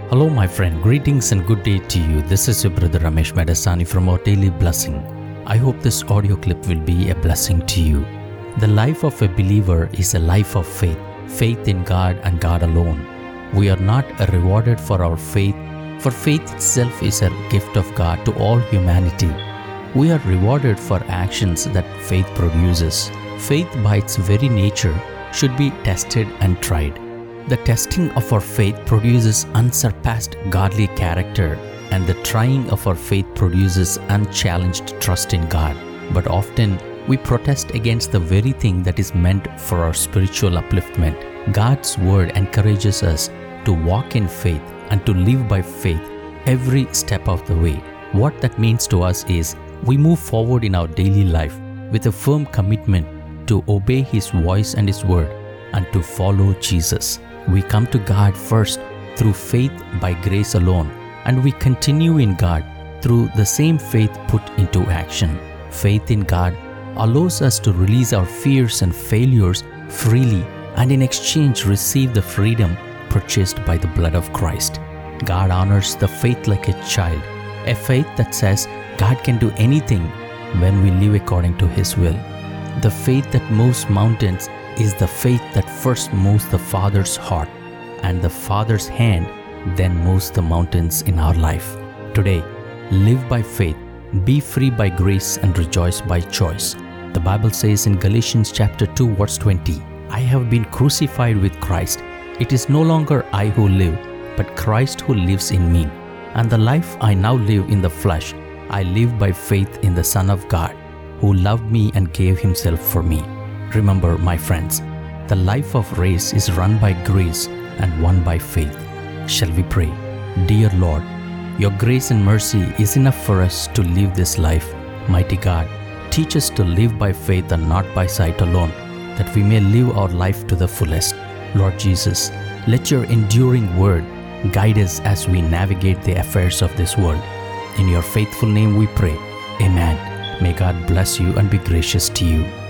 Hello, my friend. Greetings and good day to you. This is your brother Ramesh Medasani from Our Daily Blessing. I hope this audio clip will be a blessing to you. The life of a believer is a life of faith, faith in God and God alone. We are not rewarded for our faith, for faith itself is a gift of God to all humanity. We are rewarded for actions that faith produces. Faith by its very nature should be tested and tried. The testing of our faith produces unsurpassed godly character, and the trying of our faith produces unchallenged trust in God. But often, we protest against the very thing that is meant for our spiritual upliftment. God's word encourages us to walk in faith and to live by faith every step of the way. What that means to us is we move forward in our daily life with a firm commitment to obey His voice and His word and to follow Jesus. We come to God first through faith by grace alone, and we continue in God through the same faith put into action. Faith in God allows us to release our fears and failures freely and in exchange receive the freedom purchased by the blood of Christ. God honors the faith like a child, a faith that says God can do anything when we live according to His will. The faith that moves mountains is the faith that first moves the Father's heart, and the Father's hand then moves the mountains in our life. Today, live by faith, be free by grace, and rejoice by choice. The Bible says in Galatians chapter 2 verse 20, I have been crucified with Christ. It is no longer I who live, but Christ who lives in me. And the life I now live in the flesh, I live by faith in the Son of God, who loved me and gave Himself for me. Remember, my friends, the life of race is run by grace and won by faith. Shall we pray? Dear Lord, Your grace and mercy is enough for us to live this life. Mighty God, teach us to live by faith and not by sight alone, that we may live our life to the fullest. Lord Jesus, let Your enduring word guide us as we navigate the affairs of this world. In Your faithful name we pray. Amen. May God bless you and be gracious to you.